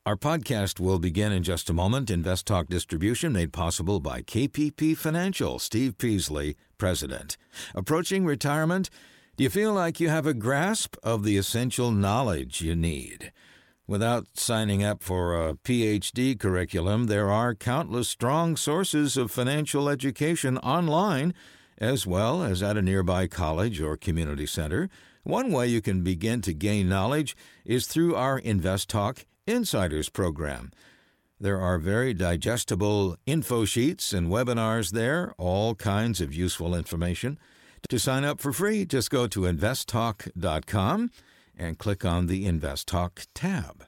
Our podcast will begin in just a moment. Invest Talk distribution made possible by KPP Financial. Steve Peasley, President. Approaching retirement? Do you feel like you have a grasp of the essential knowledge you need? Without signing up for a PhD curriculum, there are countless strong sources of financial education online, as well as at a nearby college or community center. One way you can begin to gain knowledge is through our Invest Talk Insiders program. There are very digestible info sheets and webinars there, all kinds of useful information. To sign up for free, just go to investtalk.com and click on the Invest Talk tab.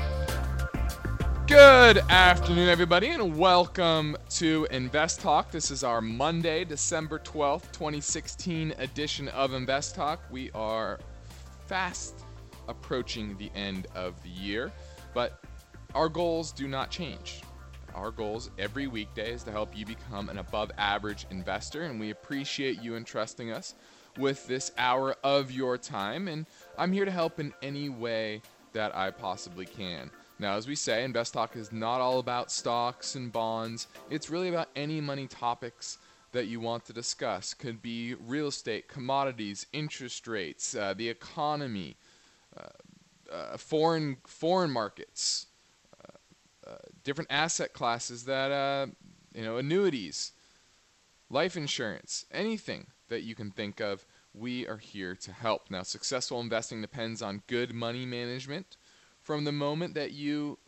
Good afternoon, everybody, and welcome to Invest Talk. This is our Monday, December 12th, 2016 edition of Invest Talk. We are fast approaching the end of the year, but our goals do not change. Our goals every weekday is to help you become an above-average investor, and we appreciate you entrusting us with this hour of your time, and I'm here to help in any way that I possibly can. Now, as we say, Invest Talk is not all about stocks and bonds. It's really about any money topics that you want to discuss. Could be real estate, commodities, interest rates, the economy, foreign markets, different asset classes that, annuities, life insurance, anything that you can think of, we are here to help. Now, successful investing depends on good money management from the moment that you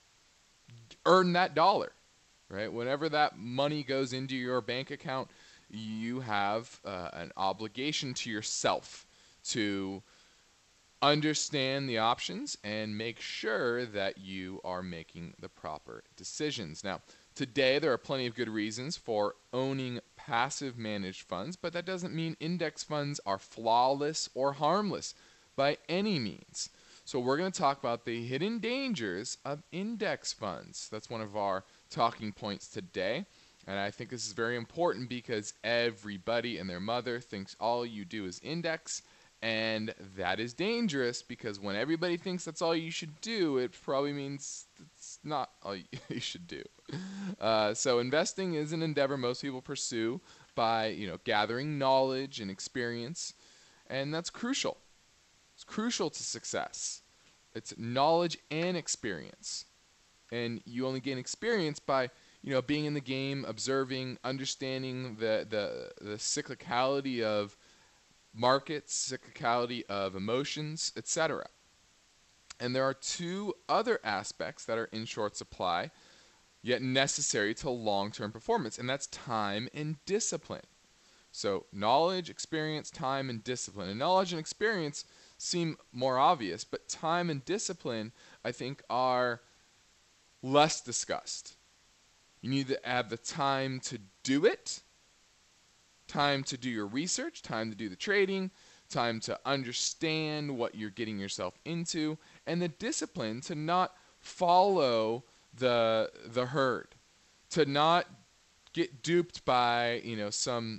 earn that dollar, right? Whenever that money goes into your bank account, you have an obligation to yourself to understand the options and make sure that you are making the proper decisions. Now, today there are plenty of good reasons for owning passive managed funds, but that doesn't mean index funds are flawless or harmless by any means. So we're going to talk about the hidden dangers of index funds. That's one of our talking points today. And I think this is very important because everybody and their mother thinks all you do is index. And that is dangerous because when everybody thinks that's all you should do, it probably means it's not all you should do. So investing is an endeavor most people pursue by, gathering knowledge and experience. And that's crucial. It's crucial to success. It's knowledge and experience. And you only gain experience by, being in the game, observing, understanding the cyclicality of markets, cyclicality of emotions, etc. And there are two other aspects that are in short supply, yet necessary to long-term performance, and that's time and discipline. So knowledge, experience, time, and discipline. And knowledge and experience seem more obvious, but time and discipline, I think, are less discussed. You need to have the time to do it, time to do your research, time to do the trading, time to understand what you're getting yourself into, and the discipline to not follow the herd, to not get duped by, some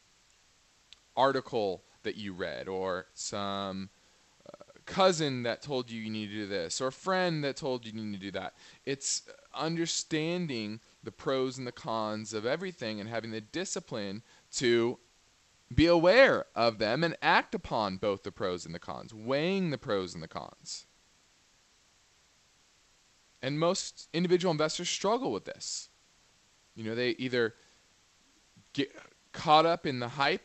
article that you read or some cousin that told you need to do this or a friend that told you need to do that. It's understanding the pros and the cons of everything and having the discipline to be aware of them and act upon both the pros and the cons, weighing the pros and the cons. And most individual investors struggle with this. They either get caught up in the hype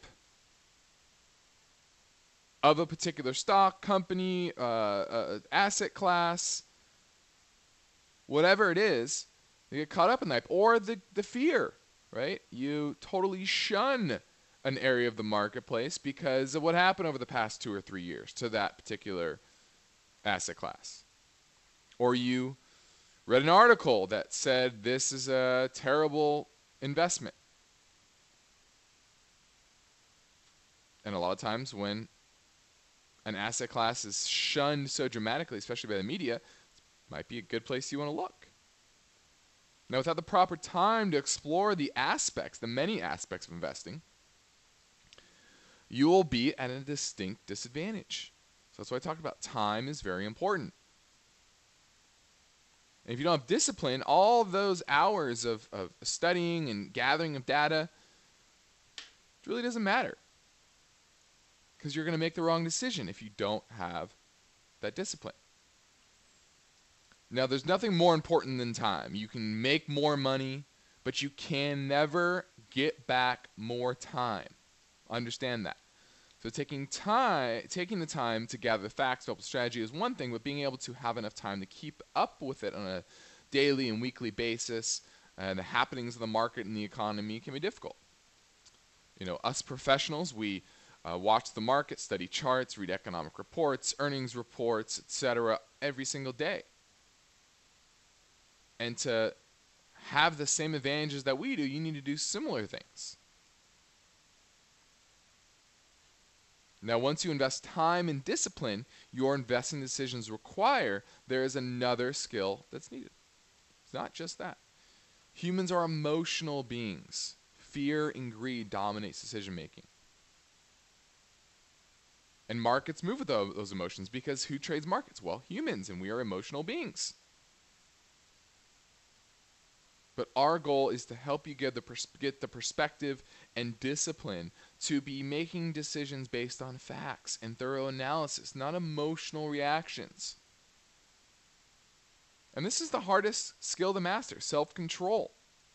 of a particular stock, company, asset class, whatever it is, they get caught up in that. Or the fear, right? You totally shun an area of the marketplace because of what happened over the past 2 or 3 years to that particular asset class. Or you read an article that said this is a terrible investment. And a lot of times when an asset class is shunned so dramatically, especially by the media, it might be a good place you want to look. Now, without the proper time to explore the aspects, the many aspects of investing, you will be at a distinct disadvantage. So that's why I talked about time is very important. And if you don't have discipline, all those hours of studying and gathering of data, it really doesn't matter, because you're going to make the wrong decision if you don't have that discipline. Now, there's nothing more important than time. You can make more money, but you can never get back more time. Understand that. So taking the time to gather facts, develop strategy is one thing, but being able to have enough time to keep up with it on a daily and weekly basis, the happenings of the market and the economy can be difficult. Us professionals, we watch the market, study charts, read economic reports, earnings reports, etc. every single day. And to have the same advantages that we do, you need to do similar things. Now, once you invest time and discipline, your investing decisions require, there is another skill that's needed. It's not just that. Humans are emotional beings. Fear and greed dominates decision making. And markets move with those emotions, because who trades markets? Well, humans, and we are emotional beings. But our goal is to help you get the perspective and discipline to be making decisions based on facts and thorough analysis, not emotional reactions. And this is the hardest skill to master, self-control.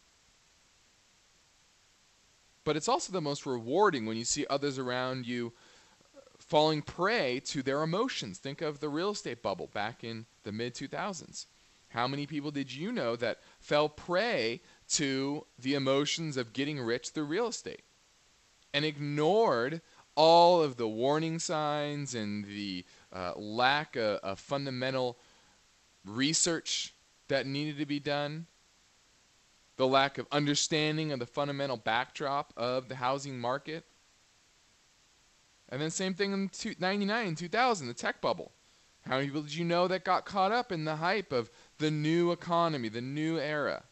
But it's also the most rewarding when you see others around you falling prey to their emotions. Think of the real estate bubble back in the mid-2000s. How many people did you know that fell prey to the emotions of getting rich through real estate and ignored all of the warning signs and the lack of fundamental research that needed to be done, the lack of understanding of the fundamental backdrop of the housing market? And then same thing in 99 and 2000, the tech bubble. How many people did you know that got caught up in the hype of the new economy, the new era,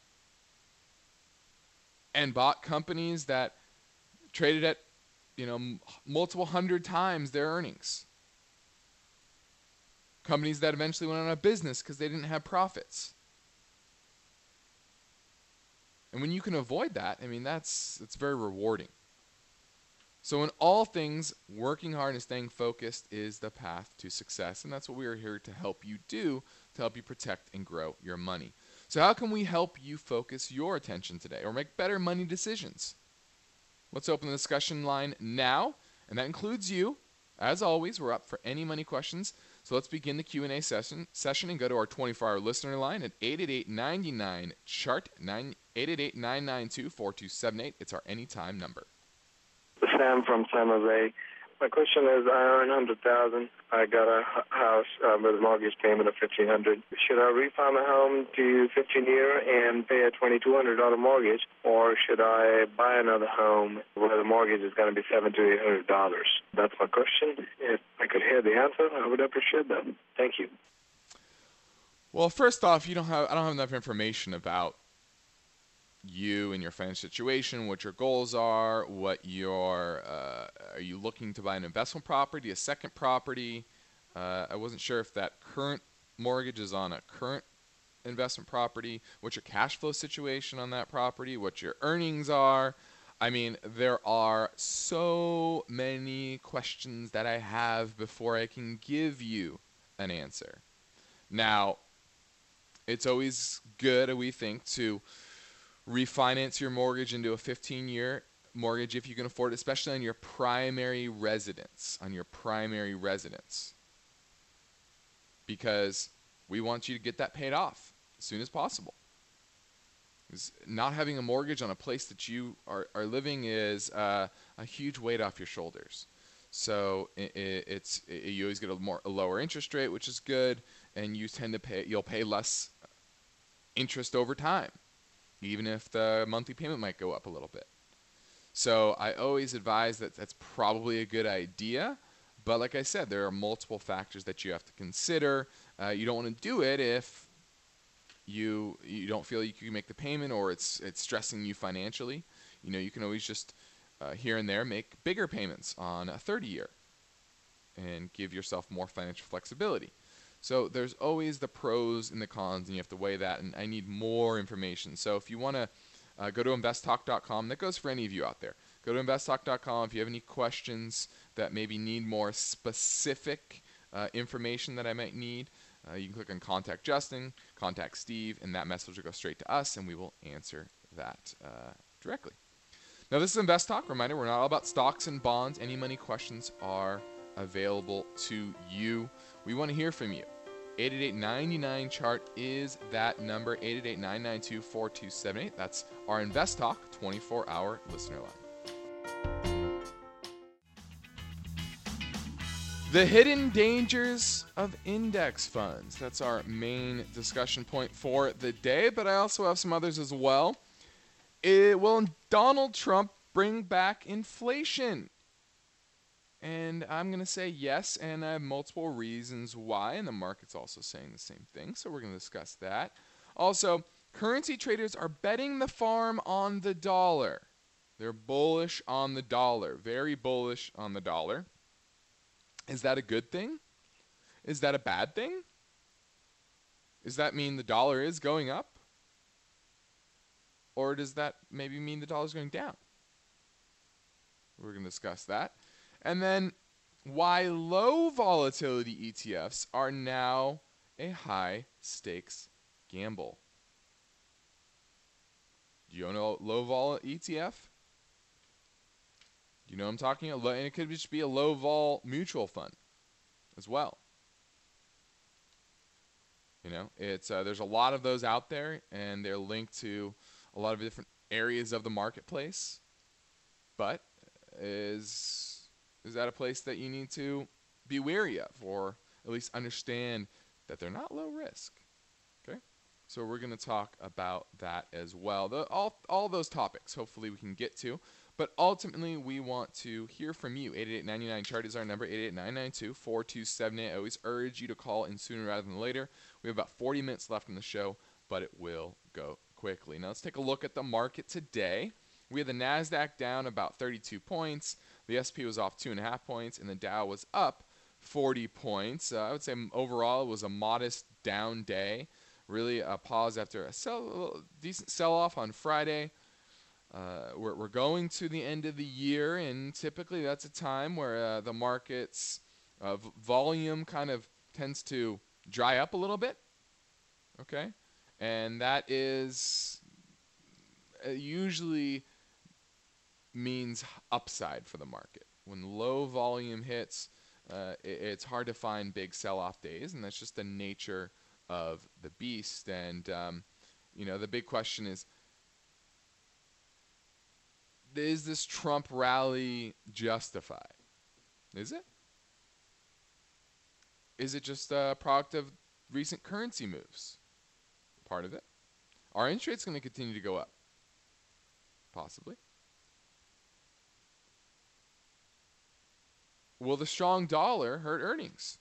and bought companies that traded at, multiple hundred times their earnings? Companies that eventually went out of business because they didn't have profits. And when you can avoid that, it's very rewarding. So in all things, working hard and staying focused is the path to success. And that's what we are here to help you do, to help you protect and grow your money. So how can we help you focus your attention today or make better money decisions? Let's open the discussion line now, and that includes you. As always, we're up for any money questions. So let's begin the Q&A session and go to our 24-hour listener line at 888-99-CHART, 888-992-4278. It's our anytime number. Sam from San Jose. My question is, I earn $100,000. I got a house with a mortgage payment of $1,500. Should I refi my home to 15-year and pay a $2,200 mortgage, or should I buy another home where the mortgage is going to be $700 to $800? That's my question. If I could hear the answer, I would appreciate that. Thank you. Well, first off, I don't have enough information about you and your financial situation, what your goals are, what are you looking to buy an investment property, a second property? I wasn't sure if that current mortgage is on a current investment property, what your cash flow situation on that property, what your earnings are. There are so many questions that I have before I can give you an answer. Now, it's always good, we think, to refinance your mortgage into a 15-year mortgage if you can afford it, especially on your primary residence, because we want you to get that paid off as soon as possible. Because not having a mortgage on a place that you are living is a huge weight off your shoulders. So you always get a lower interest rate, which is good, and you'll pay less interest over time, even if the monthly payment might go up a little bit. So I always advise that that's probably a good idea. But like I said, there are multiple factors that you have to consider. You don't want to do it if you don't feel you can make the payment, or it's stressing you financially. You can always just here and there make bigger payments on a 30-year and give yourself more financial flexibility. So there's always the pros and the cons, and you have to weigh that, and I need more information. So if you want to go to investtalk.com, that goes for any of you out there. Go to investtalk.com if you have any questions that maybe need more specific information that I might need. You can click on Contact Justin, Contact Steve, and that message will go straight to us, and we will answer that directly. Now, this is Invest Talk. Reminder, we're not all about stocks and bonds. Any money questions are available to you. We want to hear from you. 888-99-CHART is that number, 888-992-4278. That's our Invest Talk 24-hour listener line. The hidden dangers of index funds. That's our main discussion point for the day, but I also have some others as well. Will Donald Trump bring back inflation? And I'm going to say yes, and I have multiple reasons why, and the market's also saying the same thing, so we're going to discuss that. Also, currency traders are betting the farm on the dollar. They're bullish on the dollar, very bullish on the dollar. Is that a good thing? Is that a bad thing? Does that mean the dollar is going up? Or does that maybe mean the dollar's going down? We're going to discuss that. And then why low volatility ETFs are now a high stakes gamble. Do you own a low vol ETF? Do you know what I'm talking about? And it could just be a low vol mutual fund as well. You know, it's there's a lot of those out there, and they're linked to a lot of different areas of the marketplace. But is that a place that you need to be wary of, or at least understand that they're not low risk? Okay, so we're going to talk about that as well. All those topics, hopefully we can get to. But ultimately, we want to hear from you. 888-99-CHART is our number, 888-992-4278. I always urge you to call in sooner rather than later. We have about 40 minutes left in the show, but it will go quickly. Now, let's take a look at the market today. We had the NASDAQ down about 32 points. The S&P was off 2.5 points, and the Dow was up 40 points. I would say overall it was a modest down day. Really a pause after a decent sell-off on Friday. We're going to the end of the year, and typically that's a time where the market's volume kind of tends to dry up a little bit. Okay, and that is usually means upside for the market. When low volume hits, it's hard to find big sell-off days, and that's just the nature of the beast. And the big question is this Trump rally justified? Is it? Is it just a product of recent currency moves? Part of it. Are interest rates going to continue to go up? Possibly. Will the strong dollar hurt earnings?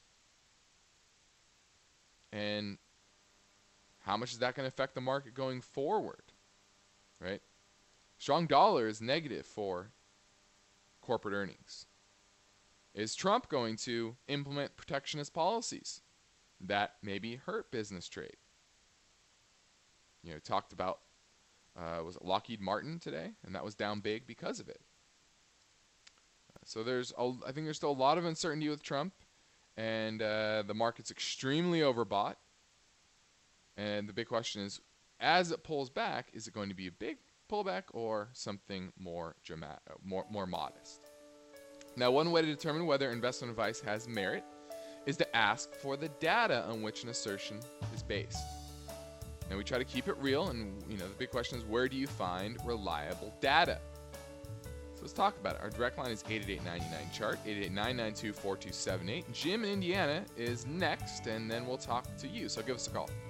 And how much is that going to affect the market going forward? Right? Strong dollar is negative for corporate earnings. Is Trump going to implement protectionist policies that maybe hurt business trade? Talked about was it Lockheed Martin today, and that was down big because of it. So I think there's still a lot of uncertainty with Trump, and the market's extremely overbought. And the big question is, as it pulls back, is it going to be a big pullback or something more dramatic, more modest? Now, one way to determine whether investment advice has merit is to ask for the data on which an assertion is based. Now, we try to keep it real, and the big question is, where do you find reliable data? So let's talk about it. Our direct line is 888-99-CHART, 888-992-4278. Jim in Indiana is next, and then we'll talk to you. So give us a call.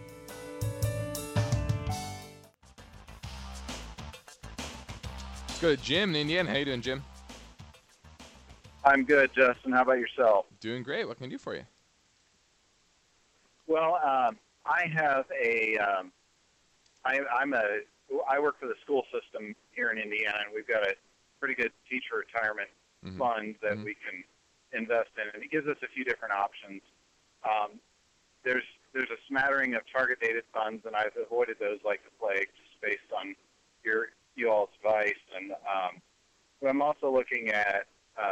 Let's go to Jim in Indiana. How you doing, Jim? I'm good, Justin. How about yourself? Doing great. What can I do for you? Well, I have I work for the school system here in Indiana, and we've got a pretty good teacher retirement fund that we can invest in, and it gives us a few different options. there's a smattering of target dated funds, and I've avoided those like the plague, just based on you all's advice. And but I'm also looking at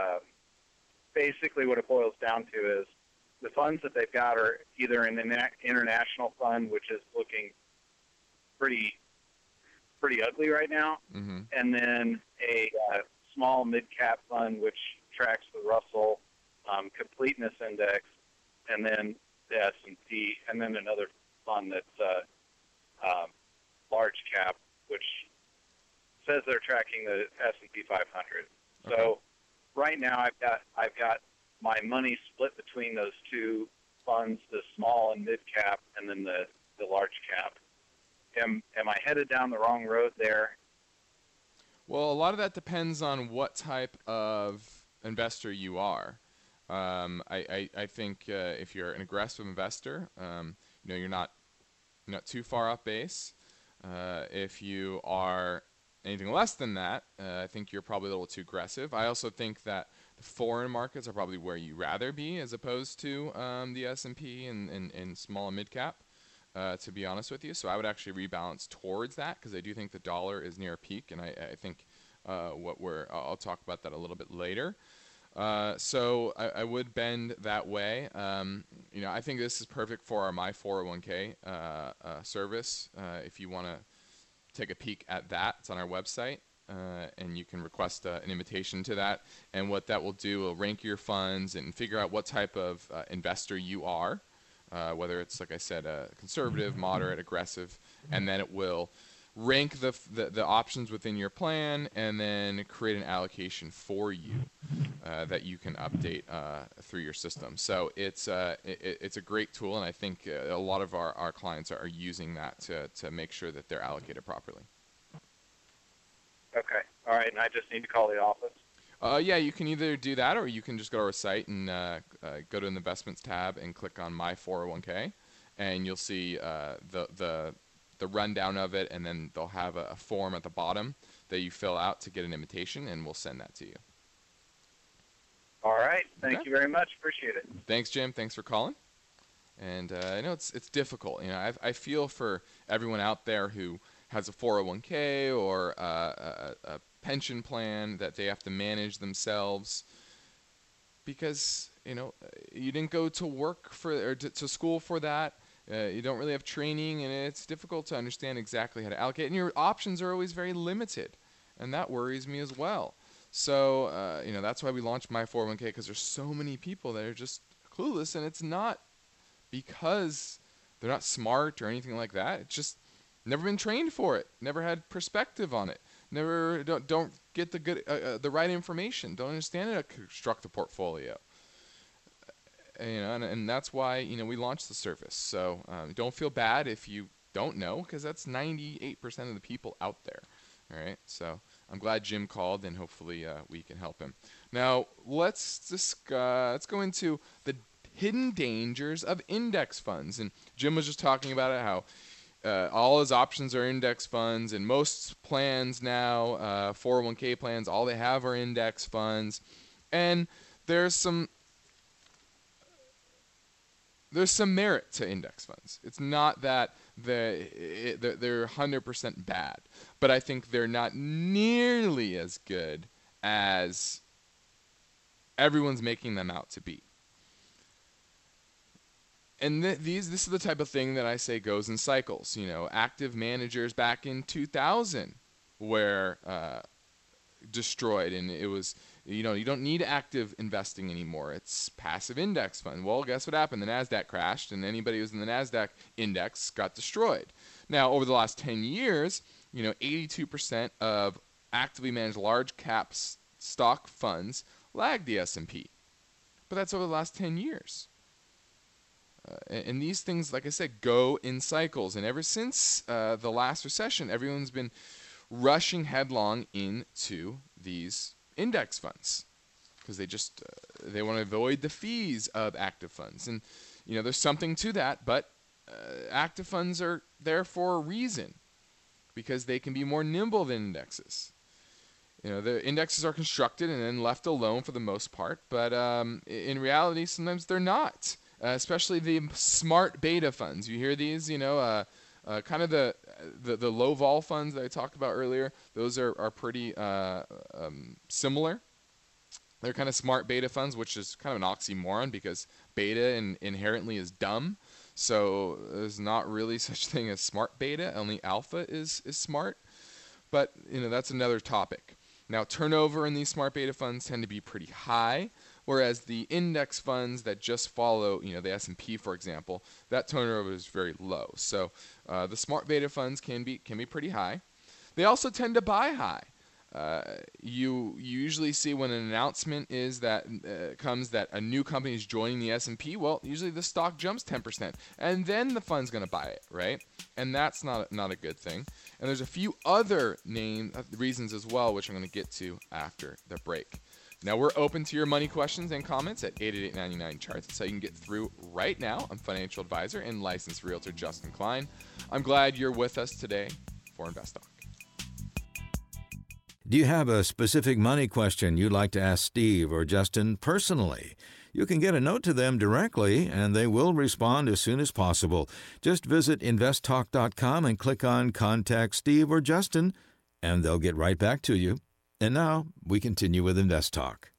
basically what it boils down to is the funds that they've got are either an international fund, which is looking pretty ugly right now, Mm-hmm. and then a small mid-cap fund which tracks the Russell Completeness Index, and then the S&P, and then another fund that's large cap, which says they're tracking the S&P 500. Okay. So right now I've got my money split between those two funds, the small and mid cap, and then the large cap. Am I headed down the wrong road there? Well, a lot of that depends on what type of investor you are. I think if you're an aggressive investor, you're not too far off base. If you are anything less than that, I think you're probably a little too aggressive. I also think that the foreign markets are probably where you rather be, as opposed to the S&P and small and mid cap. To be honest with you, so I would actually rebalance towards that, because I do think the dollar is near a peak, and I think I'll talk about that a little bit later. So I would bend that way. I think this is perfect for our My 401k service. If you want to take a peek at that, it's on our website, and you can request an invitation to that. And what that will do will rank your funds and figure out what type of investor you are. Whether it's, like I said, a conservative, moderate, aggressive, and then it will rank the options within your plan, and then create an allocation for you that you can update through your system. So it's a great tool, and I think a lot of our clients are using that to make sure that they're allocated properly. Okay. All right. And I just need to call the office? Yeah, you can either do that, or you can just go to our site and go to the investments tab and click on My 401k, and you'll see the rundown of it, and then they'll have a form at the bottom that you fill out to get an invitation, and we'll send that to you. All right. Thank Okay. you very much. Appreciate it. Thanks, Jim. Thanks for calling. And I know it's difficult. I feel for everyone out there who has a 401k or a pension plan that they have to manage themselves, because you didn't go to work to school for that. You don't really have training, and it's difficult to understand exactly how to allocate. And your options are always very limited, and that worries me as well. So that's why we launched My 401k, because there's so many people that are just clueless, and it's not because they're not smart or anything like that. It's just never been trained for it, never had perspective on it, don't get the right information, don't understand how to construct the portfolio. And that's why we launched the service. So don't feel bad if you don't know, because that's 98% of the people out there. All right, so I'm glad Jim called, and hopefully we can help him. Now let's go into the hidden dangers of index funds. And Jim was just talking about it, how all his options are index funds, and most plans now, 401k plans, all they have are index funds. And there's some merit to index funds. It's not that they're 100% bad, but I think they're not nearly as good as everyone's making them out to be. And this is the type of thing that I say goes in cycles. Active managers back in 2000 were destroyed, and it was, you don't need active investing anymore. It's passive index fund. Well, guess what happened? The NASDAQ crashed, and anybody who was in the NASDAQ index got destroyed. Now, over the last 10 years, 82% of actively managed large cap stock funds lagged the S&P. But that's over the last 10 years. And these things, like I said, go in cycles. And ever since the last recession, everyone's been rushing headlong into these index funds, because they want to avoid the fees of active funds. And there's something to that, but active funds are there for a reason, because they can be more nimble than indexes. The indexes are constructed and then left alone for the most part, but in reality, sometimes they're not. especially the smart beta funds. You hear these, kind of the low vol funds that I talked about earlier. Those are pretty similar. They're kind of smart beta funds, which is kind of an oxymoron because beta inherently is dumb. So there's not really such thing as smart beta. Only alpha is smart. But that's another topic. Now, turnover in these smart beta funds tend to be pretty high, whereas the index funds that just follow, the S&P, for example, that turnover is very low. So the smart beta funds can be pretty high. They also tend to buy high. You usually see when an announcement comes that a new company is joining the S&P. Well, usually the stock jumps 10%, and then the fund's going to buy it, right? And that's not a good thing. And there's a few other reasons as well, which I'm going to get to after the break. Now we're open to your money questions and comments at 888-99-CHARTS. That's how you can get through right now. I'm financial advisor and licensed realtor Justin Klein. I'm glad you're with us today for Invest Talk. Do you have a specific money question you'd like to ask Steve or Justin personally? You can get a note to them directly, and they will respond as soon as possible. Just visit investtalk.com and click on Contact Steve or Justin, and they'll get right back to you. And now, we continue with Invest Talk.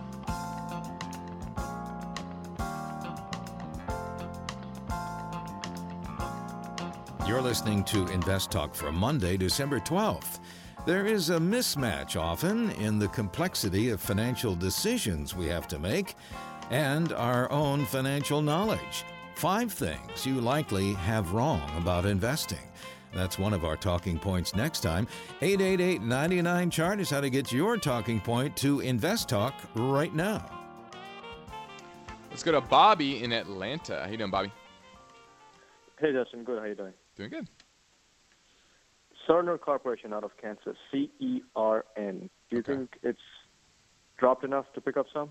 You're listening to Invest Talk for Monday, December 12th. There is a mismatch often in the complexity of financial decisions we have to make and our own financial knowledge. 5 things you likely have wrong about investing. That's one of our talking points next time. 888-99-CHART is how to get your talking point to Invest Talk right now. Let's go to Bobby in Atlanta. How you doing, Bobby? Hey, Justin. Good. How you doing? Doing good. Cerner Corporation out of Kansas, CERN. Do you think it's dropped enough to pick up some?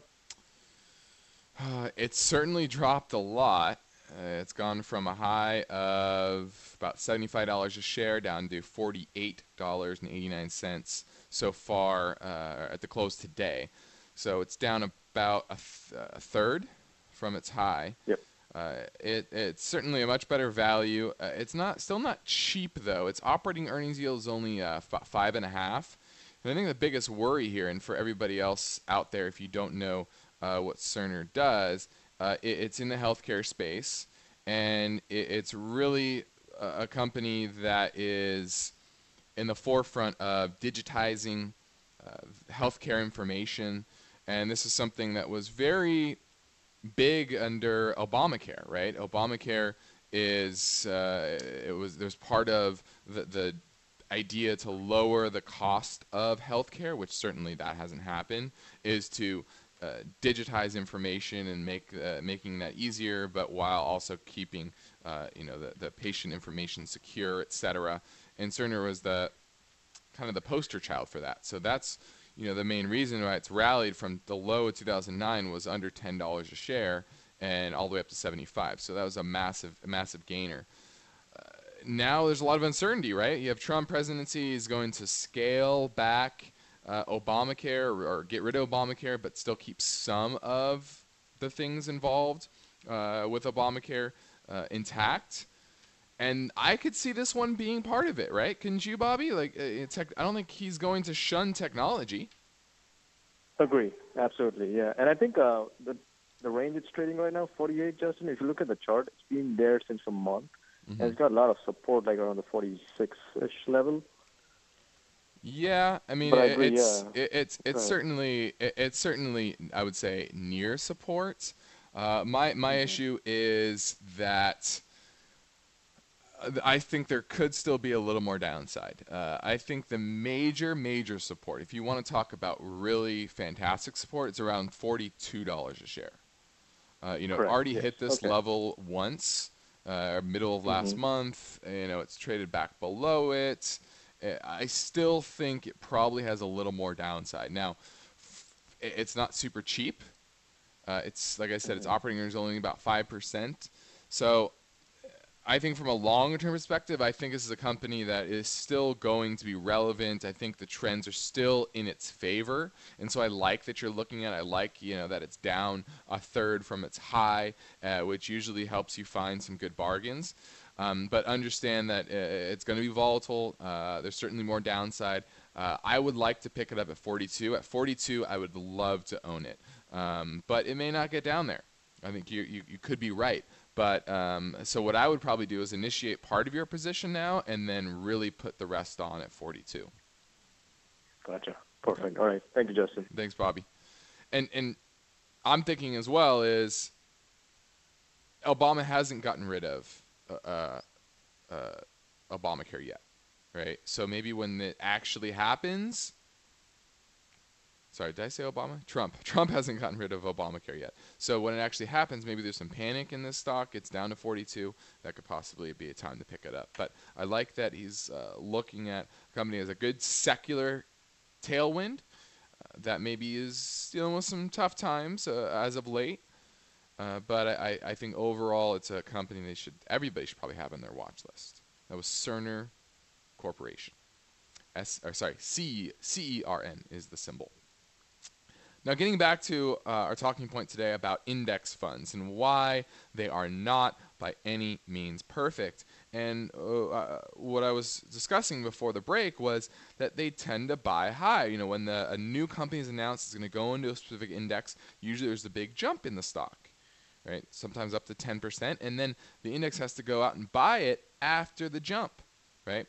It's certainly dropped a lot. It's gone from a high of about $75 a share down to $48.89 so far at the close today. So it's down about a third from its high. Yep. It's certainly a much better value. It's still not cheap though. Its operating earnings yield is only 5.5. And I think the biggest worry here, and for everybody else out there, if you don't know what Cerner does, it's in the healthcare space, and it's really a company that is in the forefront of digitizing healthcare information, and this is something that was very big under Obamacare, right? Obamacare there's part of the idea to lower the cost of healthcare, which certainly that hasn't happened, is to digitize information and making that easier, but while also keeping the patient information secure, etc. And Cerner was the poster child for that. So that's the main reason why it's rallied from the low of 2009 was under $10 a share and all the way up to 75. So that was a massive gainer. Now there's a lot of uncertainty, right? You have Trump presidency is going to scale back Obamacare or get rid of Obamacare, but still keep some of the things involved with Obamacare intact. And I could see this one being part of it, right? Couldn't you, Bobby? I don't think he's going to shun technology. Agree. Absolutely, yeah. And I think the range it's trading right now, 48, Justin, if you look at the chart, it's been there since a month. Mm-hmm. And it's got a lot of support, like around the 46-ish level. Yeah, I mean, it's certainly I would say near support. My issue is that I think there could still be a little more downside. I think the major support, if you want to talk about really fantastic support, it's around $42 a share. It already hit this level once, middle of last month. It's traded back below it. I still think it probably has a little more downside. Now, it's not super cheap. It's like I said, its operating earnings only about 5%. So I think from a longer-term perspective, I think this is a company that is still going to be relevant. I think the trends are still in its favor, and so I like that you're looking at it. I like, that it's down a third from its high, which usually helps you find some good bargains. But understand that it's going to be volatile. There's certainly more downside. I would like to pick it up at 42. At 42, I would love to own it, but it may not get down there. I think you could be right. But so what I would probably do is initiate part of your position now and then really put the rest on at 42. Gotcha. Perfect. All right. Thank you, Justin. Thanks, Bobby. And I'm thinking as well is Obama hasn't gotten rid of Obamacare yet, right? So maybe when it actually happens. Sorry, did I say Obama? Trump. Trump hasn't gotten rid of Obamacare yet. So when it actually happens, maybe there's some panic in this stock. It's down to 42. That could possibly be a time to pick it up. But I like that he's looking at the company as a good secular tailwind that maybe is dealing with some tough times as of late. But I think overall it's a company everybody should probably have on their watch list. That was Cerner Corporation. CERN is the symbol. Now, getting back to our talking point today about index funds and why they are not by any means perfect. And what I was discussing before the break was that they tend to buy high. When a new company is announced it's going to go into a specific index, usually there's a big jump in the stock, right? Sometimes up to 10%, and then the index has to go out and buy it after the jump, right?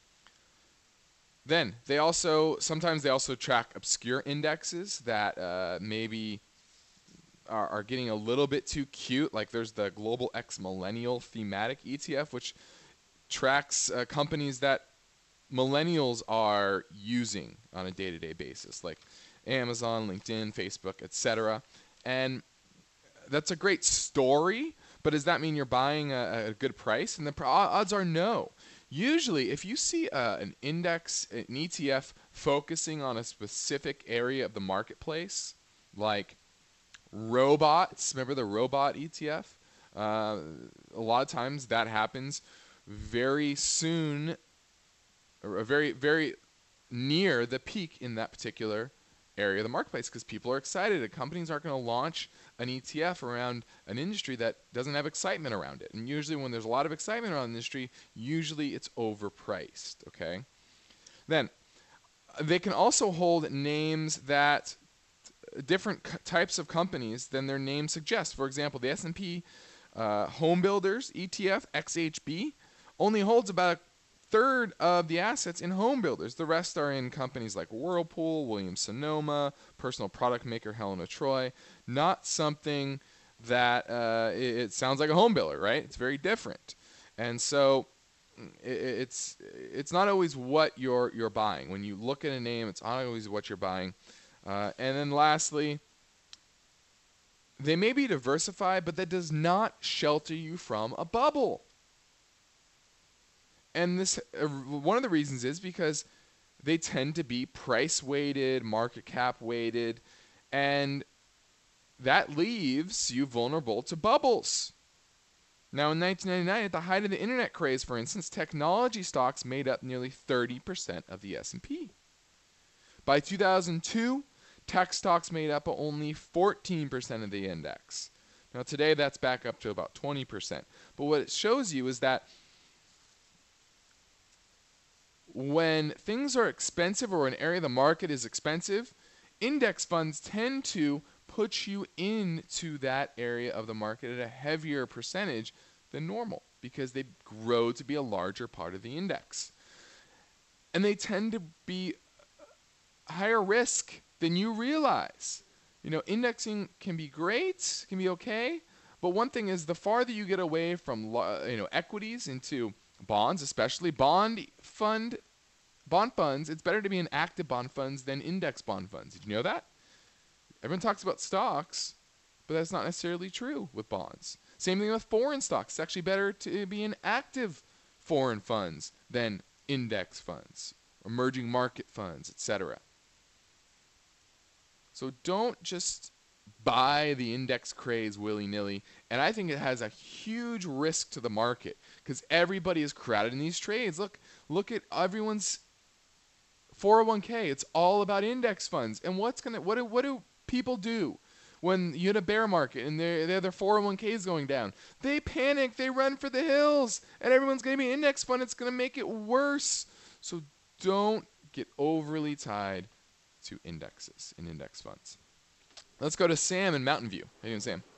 Then sometimes they also track obscure indexes that maybe are getting a little bit too cute. Like there's the Global X Millennial Thematic ETF, which tracks companies that millennials are using on a day-to-day basis, like Amazon, LinkedIn, Facebook, etc. And that's a great story, but does that mean you're buying a good price? And the odds are no. Usually, if you see an index, an ETF focusing on a specific area of the marketplace, like robots, remember the robot ETF? A lot of times that happens very soon, or very, very near the peak in that particular area of the marketplace because people are excited. And companies aren't going to launch an ETF around an industry that doesn't have excitement around it. And usually when there's a lot of excitement around the industry, usually it's overpriced, okay? Then they can also hold names that different types of companies than their name suggests. For example, the S&P Home Builders ETF, XHB, only holds about a third of the assets in home builders. The rest are in companies like Whirlpool, Williams-Sonoma, personal product maker Helen of Troy. Not something that it sounds like a home builder, right? It's very different. And so it's not always what you're buying. When you look at a name, it's not always what you're buying. And then lastly, they may be diversified, but that does not shelter you from a bubble. And this one of the reasons is because they tend to be price weighted, market cap weighted, and that leaves you vulnerable to bubbles. Now, in 1999, at the height of the internet craze, for instance, technology stocks made up nearly 30% of the S&P. By 2002, tech stocks made up only 14% of the index. Now, today, that's back up to about 20%. But what it shows you is that when things are expensive or an area of the market is expensive, index funds tend to put you into that area of the market at a heavier percentage than normal because they grow to be a larger part of the index. And they tend to be higher risk than you realize. Indexing can be great, can be okay, but one thing is the farther you get away from equities into bonds, especially bond funds, it's better to be in active bond funds than index bond funds. Did you know that? Everyone talks about stocks, but that's not necessarily true with bonds. Same thing with foreign stocks. It's actually better to be in active foreign funds than index funds, emerging market funds, etc. So don't just buy the index craze willy-nilly And I think it has a huge risk to the market because everybody is crowded in these trades. Look at everyone's 401k. It's all about index funds. And what do people do when you hit a bear market and their 401ks going down? They panic. They run for the hills, and everyone's going to be index fund. It's going to make it worse. So don't get overly tied to indexes and index funds. Let's go to Sam in Mountain View. How you doing, Sam?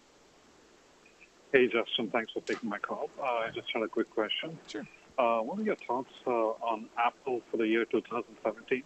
Hey, Justin. Thanks for taking my call. I just had a quick question. Sure. What are your thoughts on Apple for the year 2017?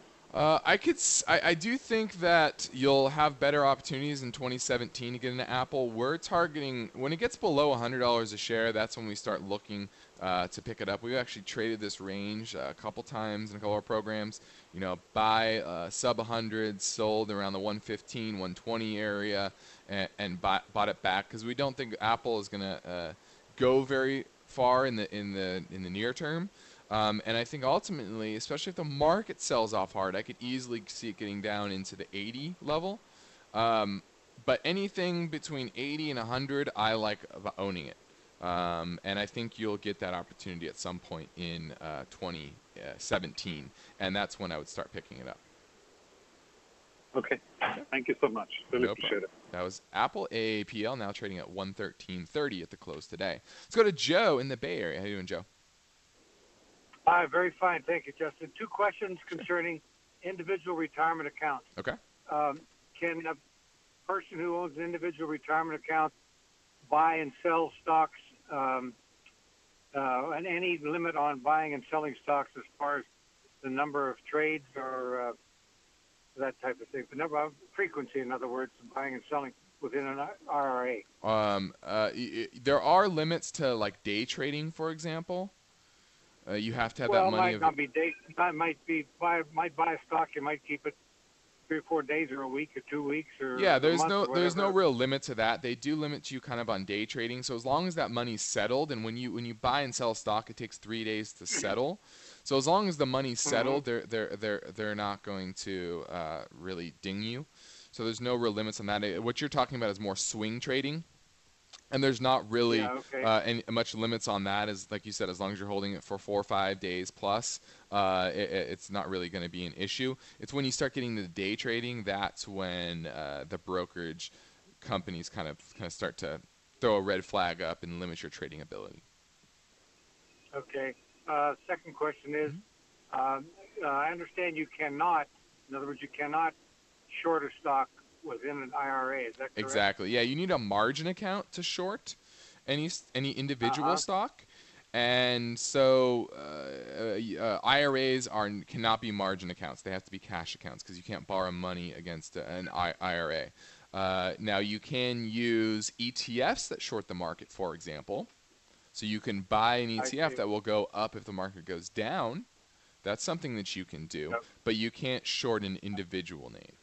I do think that you'll have better opportunities in 2017 to get into Apple. We're targeting when it gets below $100 a share. That's when we start looking to pick it up. We've actually traded this range a couple times in a couple of our programs. You know, buy sub 100, sold around the 115, 120 area, and bought it back because we don't think Apple is going to go very far in the near term. And I think ultimately, especially if the market sells off hard, I could easily see it getting down into the 80 level. But anything between 80 and 100, I like owning it. And I think you'll get that opportunity at some point in 2017. And that's when I would start picking it up. Okay. Thank you so much. Really No appreciate problem. it. That was Apple AAPL, now trading at 113.30 at the close today. Let's go to Joe in the Bay Area. How you doing, Joe? Hi, very fine. Thank you, Justin. Two questions concerning individual retirement accounts. Okay. Can a person who owns an individual retirement account buy and sell stocks, and any limit on buying and selling stocks as far as the number of trades or that type of thing? The number of frequency, in other words, of buying and selling within an IRA. There are limits to like day trading, for example. You have to have Well, that money. it might not be day. Might buy a stock. You might keep it 3 or 4 days, or a week, or 2 weeks, or Yeah, a there's month, there's no whatever. real limit to that. They do limit you kind of on day trading. So as long as that money's settled, and when you buy and sell stock, it takes 3 days to settle. So as long as the money's settled, they're not going to really ding you. So there's no real limits on that. What you're talking about is more swing trading. And there's not really any much limits on that. As like you said, as long as you're holding it for 4 or 5 days plus, it's not really going to be an issue. It's when you start getting to day trading that's when the brokerage companies kind of start to throw a red flag up and limit your trading ability. Okay. Second question is, I understand you cannot, in other words, you cannot short a stock within an IRA. Is that correct? Exactly. Yeah, you need a margin account to short any individual stock. And so IRAs cannot be margin accounts. They have to be cash accounts because you can't borrow money against an IRA. Now, you can use ETFs that short the market, for example. So you can buy an ETF that will go up if the market goes down. That's something that you can do. Yep. But you can't short an individual name.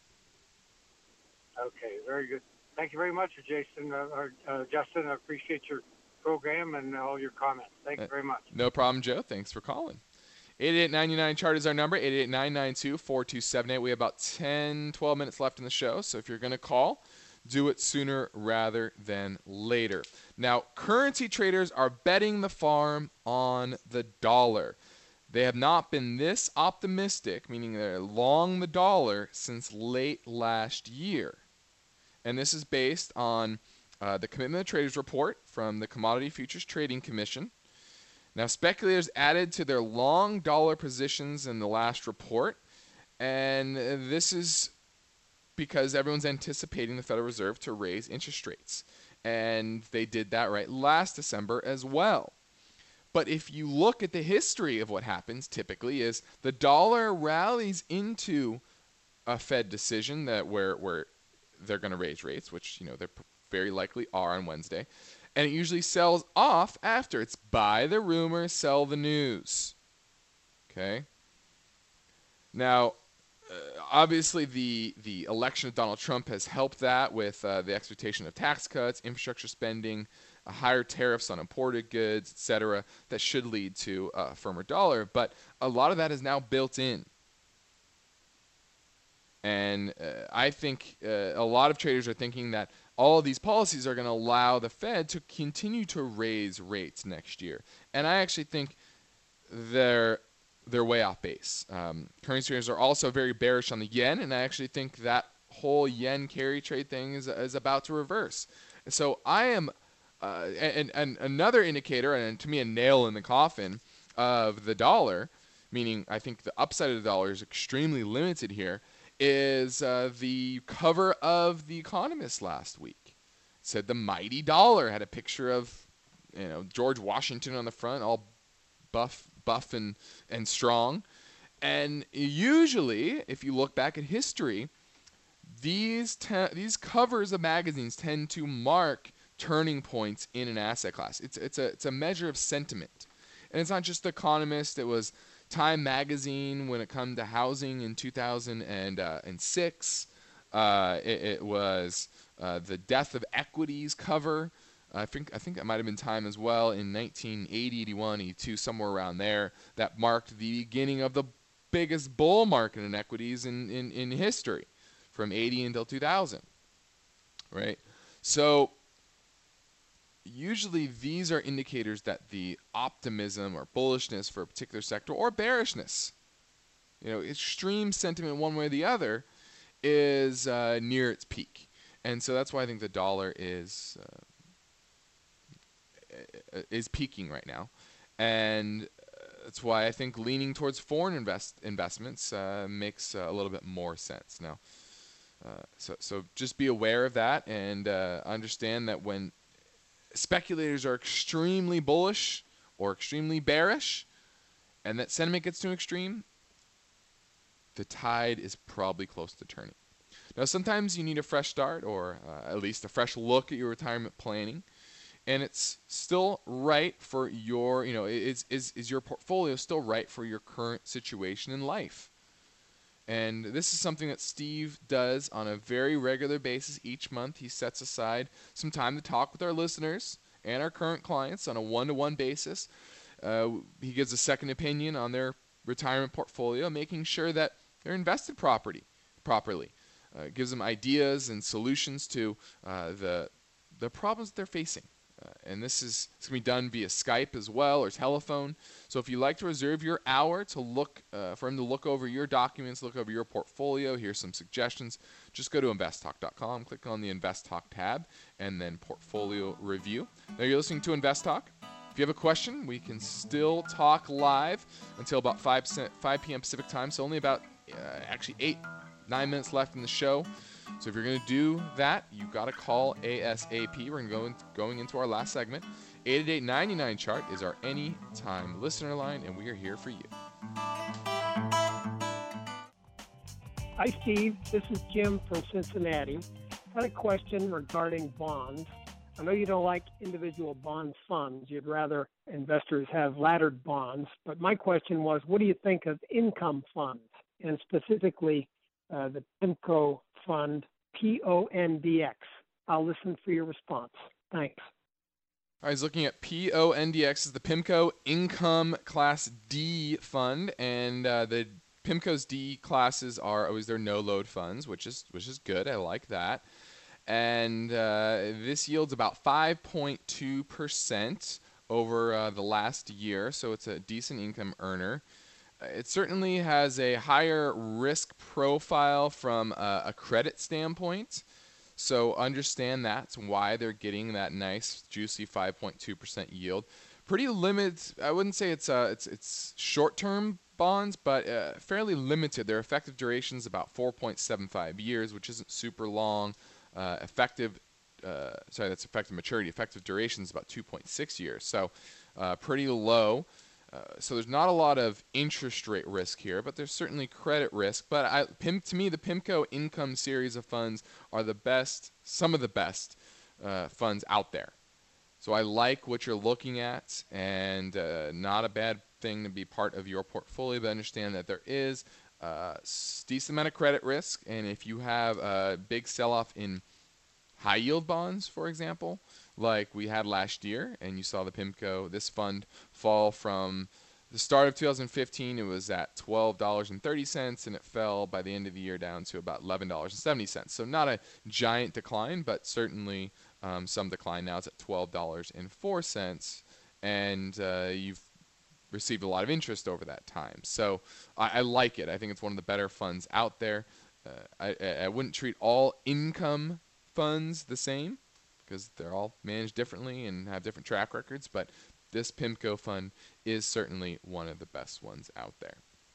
Okay, very good. Thank you very much, Jason or Justin. I appreciate your program and all your comments. Thank you very much. No problem, Joe. Thanks for calling. 8899-CHART is our number, 888-992-4278. We have about 10, 12 minutes left in the show, so if you're going to call, do it sooner rather than later. Now, currency traders are betting the farm on the dollar. They have not been this optimistic, meaning they're long the dollar, since late last year. And this is based on the Commitment of Traders report from the Commodity Futures Trading Commission. Now, speculators added to their long dollar positions in the last report, and this is because everyone's anticipating the Federal Reserve to raise interest rates. And they did that right last December as well. But if you look at the history of what happens typically is the dollar rallies into a Fed decision that where they're going to raise rates, which they very likely are on Wednesday, and it usually sells off after. It's buy the rumor, sell the news. Okay? Now, obviously the election of Donald Trump has helped that with the expectation of tax cuts, infrastructure spending, higher tariffs on imported goods, etc. That should lead to a firmer dollar, but a lot of that is now built in. And I think a lot of traders are thinking that all of these policies are going to allow the Fed to continue to raise rates next year. And I actually think they're way off base. Currency traders are also very bearish on the yen, and I actually think that whole yen carry trade thing is about to reverse. So I am, and another indicator, and to me a nail in the coffin of the dollar, meaning I think the upside of the dollar is extremely limited here, is the cover of The Economist last week. It said the mighty dollar, had a picture of George Washington on the front, all buff and strong. And usually, if you look back at history, these covers of magazines tend to mark turning points in an asset class. It's a measure of sentiment, and it's not just The Economist. It was Time magazine when it comes to housing in 2006. It was the Death of Equities cover. I think it might have been Time as well in 1980, 81, 82, somewhere around there. That marked the beginning of the biggest bull market in equities in history, from 80 until 2000. Right? So usually these are indicators that the optimism or bullishness for a particular sector, or bearishness, extreme sentiment one way or the other, is near its peak. And so that's why I think the dollar is peaking right now. And that's why I think leaning towards foreign investments makes a little bit more sense now. So just be aware of that, and understand that when speculators are extremely bullish or extremely bearish, and that sentiment gets too extreme, the tide is probably close to turning. Now, sometimes you need a fresh start, or at least a fresh look at your retirement planning, and it's still right for your, is your portfolio still right for your current situation in life? And this is something that Steve does on a very regular basis each month. He sets aside some time to talk with our listeners and our current clients on a one-to-one basis. He gives a second opinion on their retirement portfolio, making sure that they're invested properly. Gives them ideas and solutions to the problems that they're facing. And this is going to be done via Skype as well, or telephone. So if you'd like to reserve your hour to look for him to look over your documents, look over your portfolio, here's some suggestions, just go to investtalk.com, click on the Invest Talk tab, and then Portfolio Review. Now you're listening to Invest Talk. If you have a question, we can still talk live until about 5 p.m. Pacific time, so only about 9 minutes left in the show. So if you're going to do that, you've got to call ASAP. We're going into our last segment. 888-99-CHART is our anytime listener line, and we are here for you. Hi, Steve. This is Jim from Cincinnati. I had a question regarding bonds. I know you don't like individual bond funds. You'd rather investors have laddered bonds. But my question was, what do you think of income funds, and specifically the PIMCO fund, PONDX? I'll listen for your response. Thanks. I was looking at PONDX, is the PIMCO Income Class D fund, and the PIMCO's D classes are always their no-load funds, which is good. I like that. And this yields about 5.2% over the last year, so it's a decent income earner. It certainly has a higher risk profile from a credit standpoint, so understand that's why they're getting that nice, juicy 5.2% yield. Pretty limited. I wouldn't say it's short-term bonds, but fairly limited. Their effective duration is about 4.75 years, which isn't super long. Effective maturity. Effective duration is about 2.6 years, so pretty low. So there's not a lot of interest rate risk here, but there's certainly credit risk. But to me, the PIMCO Income series of funds are the best, some of the best funds out there. So I like what you're looking at, and not a bad thing to be part of your portfolio, but understand that there is a decent amount of credit risk, and if you have a big sell-off in high-yield bonds, for example, like we had last year, and you saw the PIMCO, this fund, fall from the start of 2015, it was at $12.30, and it fell by the end of the year down to about $11.70. So not a giant decline, but certainly some decline. Now it's at $12.04, and you've received a lot of interest over that time. So I like it. I think it's one of the better funds out there. I wouldn't treat all income funds the same because they're all managed differently and have different track records, but this PIMCO fund is certainly one of the best ones out there.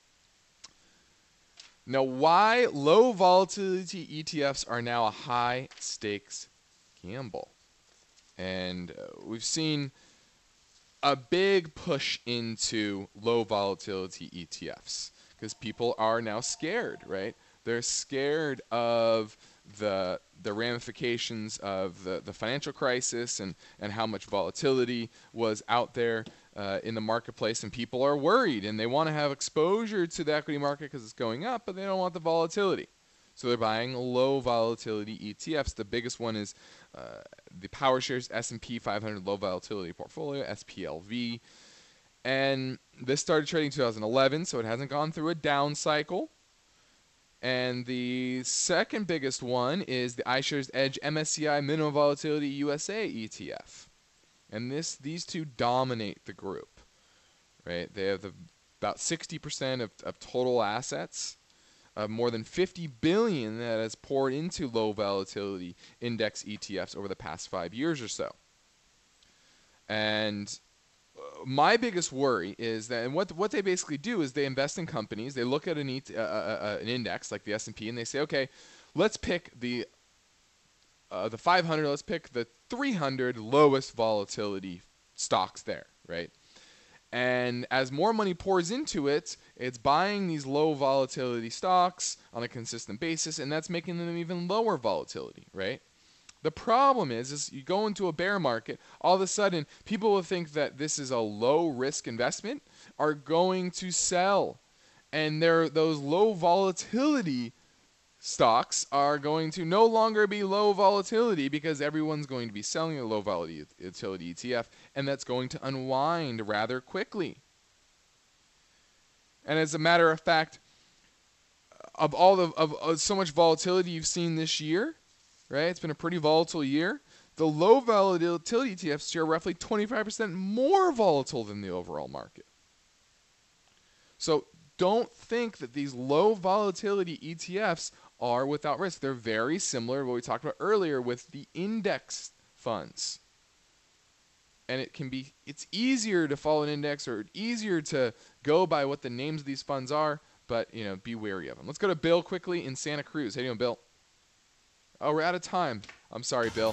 Now, why low volatility ETFs are now a high stakes gamble. And we've seen a big push into low volatility ETFs because people are now scared, right? They're scared of the ramifications of the financial crisis and how much volatility was out there in the marketplace, and people are worried and they want to have exposure to the equity market because it's going up, but they don't want the volatility. So they're buying low volatility ETFs. The biggest one is the PowerShares S&P 500 Low Volatility Portfolio, SPLV. And this started trading in 2011, so it hasn't gone through a down cycle. And the second biggest one is the iShares Edge MSCI Minimum Volatility USA ETF. And these two dominate the group, right? They have about 60% of total assets, more than $50 billion that has poured into low volatility index ETFs over the past 5 years or so. And my biggest worry is that, and what they basically do is they invest in companies. They look at an index like the S&P, and they say, okay, let's pick the 500. Let's pick the 300 lowest volatility stocks there, right? And as more money pours into it, it's buying these low volatility stocks on a consistent basis, and that's making them even lower volatility, right? The problem is you go into a bear market, all of a sudden people will think that this is a low risk investment, are going to sell. And those low volatility stocks are going to no longer be low volatility because everyone's going to be selling a low volatility ETF, and that's going to unwind rather quickly. And as a matter of fact, of so much volatility you've seen this year, right? It's been a pretty volatile year. The low volatility ETFs are roughly 25% more volatile than the overall market. So don't think that these low volatility ETFs are without risk. They're very similar to what we talked about earlier with the index funds. And it's easier to follow an index or easier to go by what the names of these funds are, but be wary of them. Let's go to Bill quickly in Santa Cruz. How you doing, Bill? Oh, we're out of time. I'm sorry, Bill.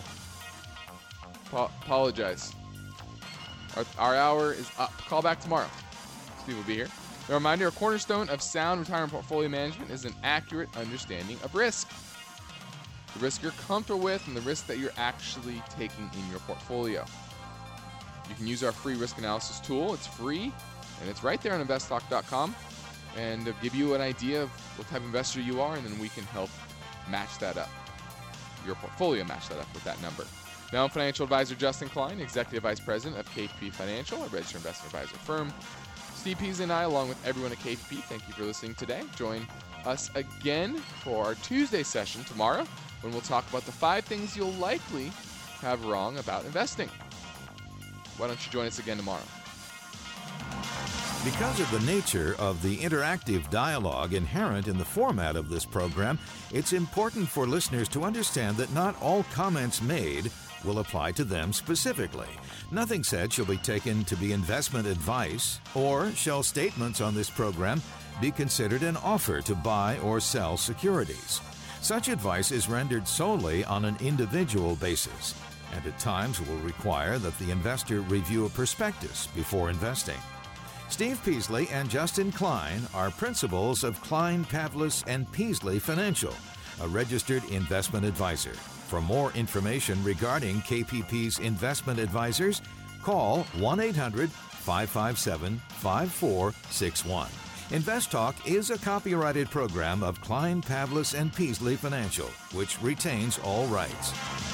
Apologize. Our hour is up. Call back tomorrow. Steve will be here. A reminder, a cornerstone of sound retirement portfolio management is an accurate understanding of risk. The risk you're comfortable with and the risk that you're actually taking in your portfolio. You can use our free risk analysis tool. It's free, and it's right there on investtalk.com. And it'll give you an idea of what type of investor you are, and then we can help match that up. Your portfolio match that up with that number. Now I'm financial advisor Justin Klein, Executive Vice President of KPP Financial, a registered investment advisor firm. Steve Peasley and I, along with everyone at KPP, thank you for listening today. Join us again for our Tuesday session tomorrow when we'll talk about the 5 things you'll likely have wrong about investing. Why don't you join us again tomorrow? Because of the nature of the interactive dialogue inherent in the format of this program, it's important for listeners to understand that not all comments made will apply to them specifically. Nothing said shall be taken to be investment advice, or shall statements on this program be considered an offer to buy or sell securities. Such advice is rendered solely on an individual basis, and at times will require that the investor review a prospectus before investing. Steve Peasley and Justin Klein are principals of Klein, Pavlis & Peasley Financial, a registered investment advisor. For more information regarding KPP's investment advisors, call 1-800-557-5461. Invest Talk is a copyrighted program of Klein, Pavlis & Peasley Financial, which retains all rights.